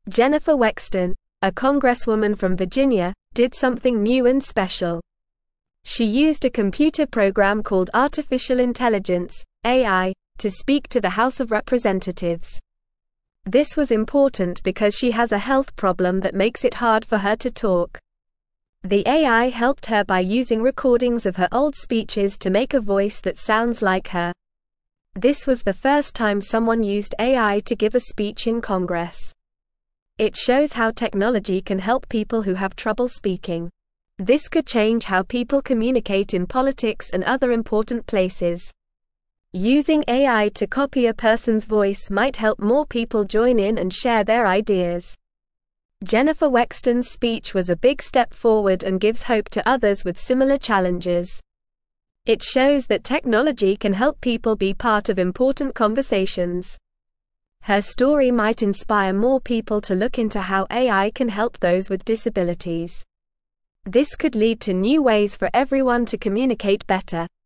Jennifer Wexton, a congresswoman from Virginia, did something new and special. She used a computer program called Artificial Intelligence, AI, to speak to the House of Representatives. This was important because she has a health problem that makes it hard for her to talk. The AI helped her by using recordings of her old speeches to make a voice that sounds like her. This was the first time someone used AI to give a speech in Congress. It shows how technology can help people who have trouble speaking. This could change how people communicate in politics and other important places. Using AI to copy a person's voice might help more people join in and share their ideas. Jennifer Wexton's speech was a big step forward and gives hope to others with similar challenges. It shows that technology can help people be part of important conversations. Her story might inspire more people to look into how AI can help those with disabilities. This could lead to new ways for everyone to communicate better.